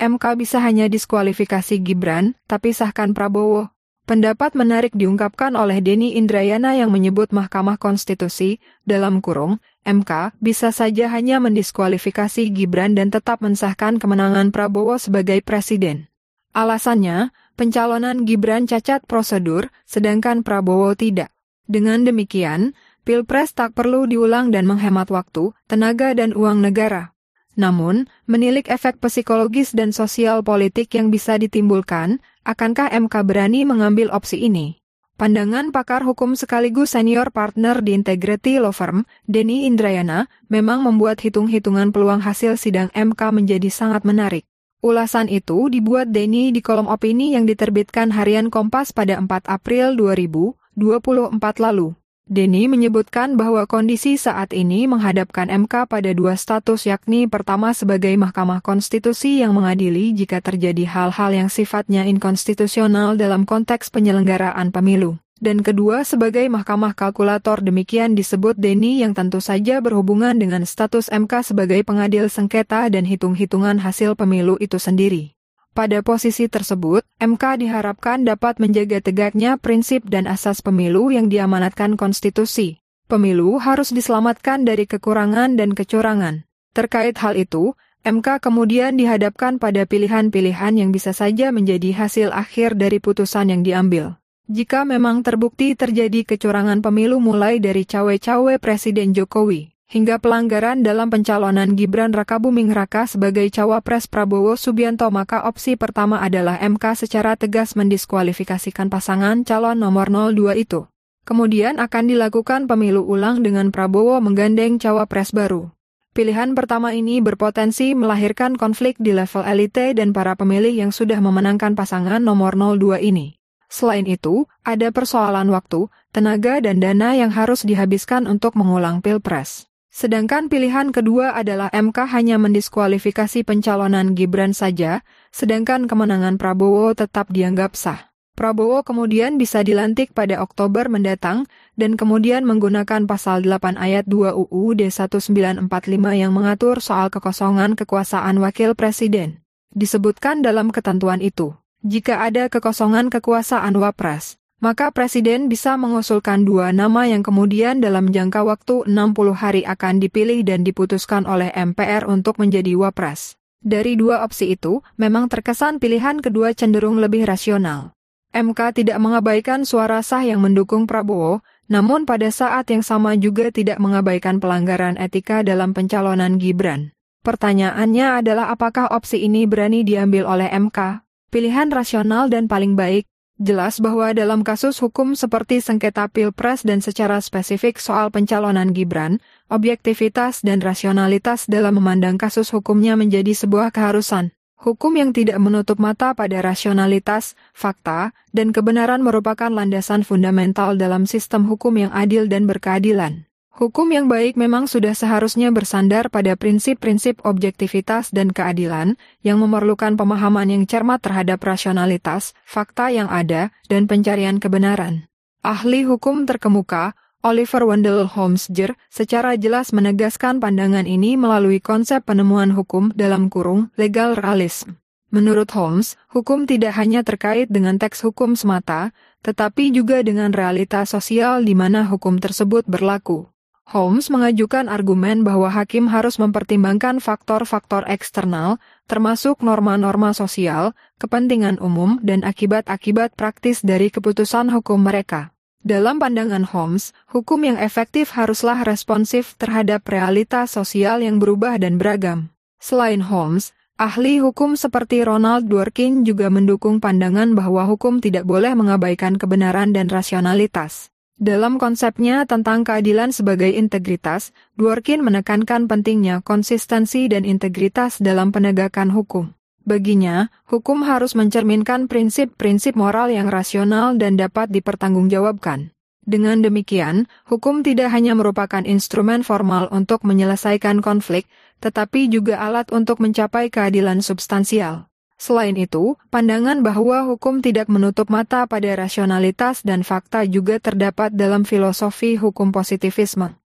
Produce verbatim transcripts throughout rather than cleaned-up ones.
M K bisa hanya diskualifikasi Gibran, tapi sahkan Prabowo. Pendapat menarik diungkapkan oleh Denny Indrayana yang menyebut Mahkamah Konstitusi, dalam kurung, M K, bisa saja hanya mendiskualifikasi Gibran dan tetap mensahkan kemenangan Prabowo sebagai presiden. Alasannya, pencalonan Gibran cacat prosedur, sedangkan Prabowo tidak. Dengan demikian, Pilpres tak perlu diulang dan menghemat waktu, tenaga dan uang negara. Namun, menilik efek psikologis dan sosial politik yang bisa ditimbulkan, akankah M K berani mengambil opsi ini? Pandangan pakar hukum sekaligus senior partner di Integrity Law Firm, Denny Indrayana, memang membuat hitung-hitungan peluang hasil sidang M K menjadi sangat menarik. Ulasan itu dibuat Denny di kolom opini yang diterbitkan harian Kompas pada empat April dua ribu dua puluh empat lalu. Denny menyebutkan bahwa kondisi saat ini menghadapkan M K pada dua status, yakni pertama sebagai Mahkamah Konstitusi yang mengadili jika terjadi hal-hal yang sifatnya inkonstitusional dalam konteks penyelenggaraan pemilu, dan kedua sebagai Mahkamah Kalkulator. Demikian disebut Denny, yang tentu saja berhubungan dengan status M K sebagai pengadil sengketa dan hitung-hitungan hasil pemilu itu sendiri. Pada posisi tersebut, M K diharapkan dapat menjaga tegaknya prinsip dan asas pemilu yang diamanatkan konstitusi. Pemilu harus diselamatkan dari kekurangan dan kecurangan. Terkait hal itu, M K kemudian dihadapkan pada pilihan-pilihan yang bisa saja menjadi hasil akhir dari putusan yang diambil. Jika memang terbukti terjadi kecurangan pemilu mulai dari cawe-cawe Presiden Jokowi, hingga pelanggaran dalam pencalonan Gibran Rakabuming Raka sebagai cawapres Prabowo Subianto, maka opsi pertama adalah M K secara tegas mendiskualifikasikan pasangan calon nomor nol dua itu. Kemudian akan dilakukan pemilu ulang dengan Prabowo menggandeng cawapres baru. Pilihan pertama ini berpotensi melahirkan konflik di level elite dan para pemilih yang sudah memenangkan pasangan nomor nol dua ini. Selain itu, ada persoalan waktu, tenaga dan dana yang harus dihabiskan untuk mengulang Pilpres. Sedangkan pilihan kedua adalah M K hanya mendiskualifikasi pencalonan Gibran saja, sedangkan kemenangan Prabowo tetap dianggap sah. Prabowo kemudian bisa dilantik pada Oktober mendatang, dan kemudian menggunakan pasal delapan ayat dua U U D seribu sembilan ratus empat puluh lima yang mengatur soal kekosongan kekuasaan wakil presiden. Disebutkan dalam ketentuan itu, jika ada kekosongan kekuasaan wapres, maka Presiden bisa mengusulkan dua nama yang kemudian dalam jangka waktu enam puluh hari akan dipilih dan diputuskan oleh M P R untuk menjadi wapres. Dari dua opsi itu, memang terkesan pilihan kedua cenderung lebih rasional. M K tidak mengabaikan suara sah yang mendukung Prabowo, namun pada saat yang sama juga tidak mengabaikan pelanggaran etika dalam pencalonan Gibran. Pertanyaannya adalah apakah opsi ini berani diambil oleh M K? Pilihan rasional dan paling baik. Jelas bahwa dalam kasus hukum seperti sengketa Pilpres dan secara spesifik soal pencalonan Gibran, objektivitas dan rasionalitas dalam memandang kasus hukumnya menjadi sebuah keharusan. Hukum yang tidak menutup mata pada rasionalitas, fakta, dan kebenaran merupakan landasan fundamental dalam sistem hukum yang adil dan berkeadilan. Hukum yang baik memang sudah seharusnya bersandar pada prinsip-prinsip objektivitas dan keadilan, yang memerlukan pemahaman yang cermat terhadap rasionalitas, fakta yang ada, dan pencarian kebenaran. Ahli hukum terkemuka, Oliver Wendell Holmes Jr., secara jelas menegaskan pandangan ini melalui konsep penemuan hukum dalam kurung legal realism. Menurut Holmes, hukum tidak hanya terkait dengan teks hukum semata, tetapi juga dengan realitas sosial di mana hukum tersebut berlaku. Holmes mengajukan argumen bahwa hakim harus mempertimbangkan faktor-faktor eksternal, termasuk norma-norma sosial, kepentingan umum, dan akibat-akibat praktis dari keputusan hukum mereka. Dalam pandangan Holmes, hukum yang efektif haruslah responsif terhadap realitas sosial yang berubah dan beragam. Selain Holmes, ahli hukum seperti Ronald Dworkin juga mendukung pandangan bahwa hukum tidak boleh mengabaikan kebenaran dan rasionalitas. Dalam konsepnya tentang keadilan sebagai integritas, Dworkin menekankan pentingnya konsistensi dan integritas dalam penegakan hukum. Baginya, hukum harus mencerminkan prinsip-prinsip moral yang rasional dan dapat dipertanggungjawabkan. Dengan demikian, hukum tidak hanya merupakan instrumen formal untuk menyelesaikan konflik, tetapi juga alat untuk mencapai keadilan substansial. Selain itu, pandangan bahwa hukum tidak menutup mata pada rasionalitas dan fakta juga terdapat dalam filosofi hukum positivisme.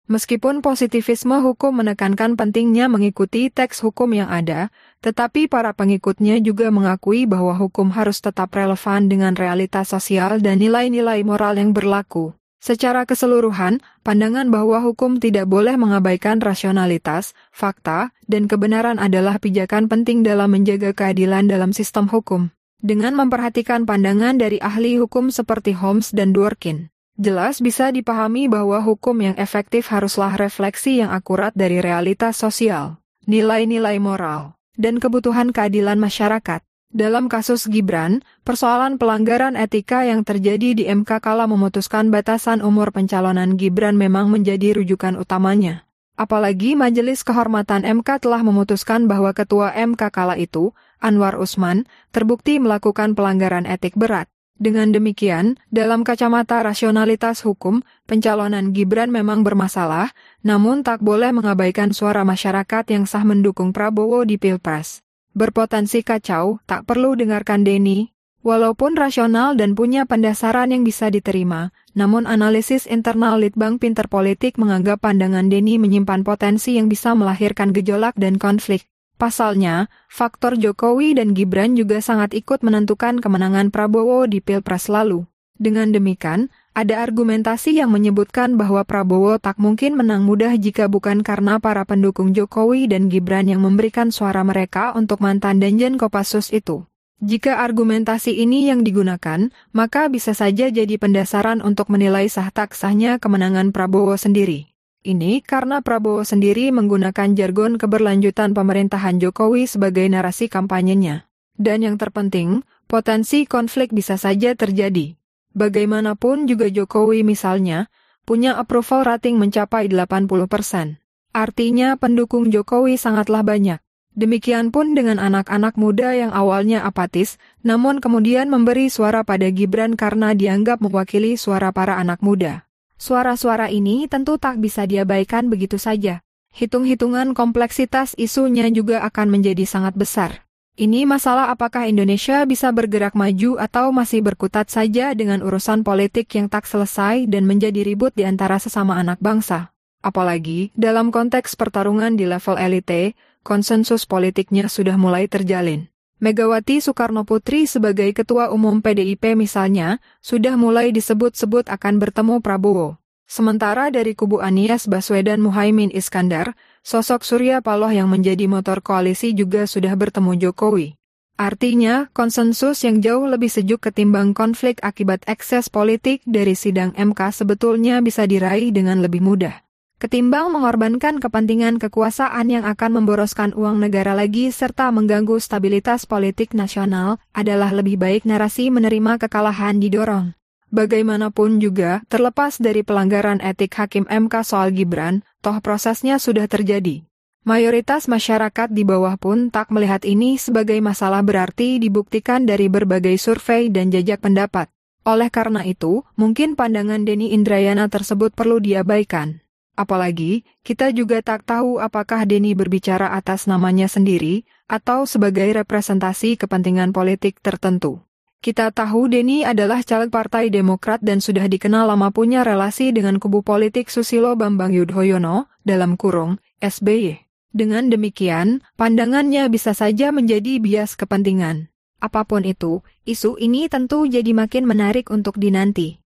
Meskipun positivisme hukum menekankan pentingnya mengikuti teks hukum yang ada, tetapi para pengikutnya juga mengakui bahwa hukum harus tetap relevan dengan realitas sosial dan nilai-nilai moral yang berlaku. Secara keseluruhan, pandangan bahwa hukum tidak boleh mengabaikan rasionalitas, fakta, dan kebenaran adalah pijakan penting dalam menjaga keadilan dalam sistem hukum. Dengan memperhatikan pandangan dari ahli hukum seperti Holmes dan Dworkin, jelas bisa dipahami bahwa hukum yang efektif haruslah refleksi yang akurat dari realitas sosial, nilai-nilai moral, dan kebutuhan keadilan masyarakat. Dalam kasus Gibran, persoalan pelanggaran etika yang terjadi di M K kala memutuskan batasan umur pencalonan Gibran memang menjadi rujukan utamanya. Apalagi Majelis Kehormatan M K telah memutuskan bahwa Ketua M K kala itu, Anwar Usman, terbukti melakukan pelanggaran etik berat. Dengan demikian, dalam kacamata rasionalitas hukum, pencalonan Gibran memang bermasalah, namun tak boleh mengabaikan suara masyarakat yang sah mendukung Prabowo di Pilpres. Berpotensi kacau, tak perlu dengarkan Denny. Walaupun rasional dan punya pendasaran yang bisa diterima, namun analisis internal Litbang Pinter Politik menganggap pandangan Denny menyimpan potensi yang bisa melahirkan gejolak dan konflik. Pasalnya, faktor Jokowi dan Gibran juga sangat ikut menentukan kemenangan Prabowo di Pilpres lalu. Dengan demikian, ada argumentasi yang menyebutkan bahwa Prabowo tak mungkin menang mudah jika bukan karena para pendukung Jokowi dan Gibran yang memberikan suara mereka untuk mantan Danjen Kopassus itu. Jika argumentasi ini yang digunakan, maka bisa saja jadi pendasaran untuk menilai sah tak sahnya kemenangan Prabowo sendiri. Ini karena Prabowo sendiri menggunakan jargon keberlanjutan pemerintahan Jokowi sebagai narasi kampanyenya. Dan yang terpenting, potensi konflik bisa saja terjadi. Bagaimanapun juga Jokowi misalnya, punya approval rating mencapai delapan puluh persen. Artinya pendukung Jokowi sangatlah banyak. Demikian pun dengan anak-anak muda yang awalnya apatis, namun kemudian memberi suara pada Gibran karena dianggap mewakili suara para anak muda. Suara-suara ini tentu tak bisa diabaikan begitu saja. Hitung-hitungan kompleksitas isunya juga akan menjadi sangat besar. Ini masalah apakah Indonesia bisa bergerak maju atau masih berkutat saja dengan urusan politik yang tak selesai dan menjadi ribut di antara sesama anak bangsa. Apalagi, dalam konteks pertarungan di level elite, konsensus politiknya sudah mulai terjalin. Megawati Soekarnoputri sebagai Ketua Umum P D I P misalnya, sudah mulai disebut-sebut akan bertemu Prabowo. Sementara dari kubu Anies Baswedan Muhaimin Iskandar, sosok Surya Paloh yang menjadi motor koalisi juga sudah bertemu Jokowi. Artinya, konsensus yang jauh lebih sejuk ketimbang konflik akibat ekses politik dari sidang M K sebetulnya bisa diraih dengan lebih mudah. Ketimbang mengorbankan kepentingan kekuasaan yang akan memboroskan uang negara lagi serta mengganggu stabilitas politik nasional, adalah lebih baik narasi menerima kekalahan didorong. Bagaimanapun juga, terlepas dari pelanggaran etik Hakim M K soal Gibran, toh prosesnya sudah terjadi. Mayoritas masyarakat di bawah pun tak melihat ini sebagai masalah berarti dibuktikan dari berbagai survei dan jajak pendapat. Oleh karena itu, mungkin pandangan Denny Indrayana tersebut perlu diabaikan. Apalagi, kita juga tak tahu apakah Denny berbicara atas namanya sendiri, atau sebagai representasi kepentingan politik tertentu. Kita tahu Denny adalah caleg Partai Demokrat dan sudah dikenal lama punya relasi dengan kubu politik Susilo Bambang Yudhoyono, dalam kurung, S B Y. Dengan demikian, pandangannya bisa saja menjadi bias kepentingan. Apapun itu, isu ini tentu jadi makin menarik untuk dinanti.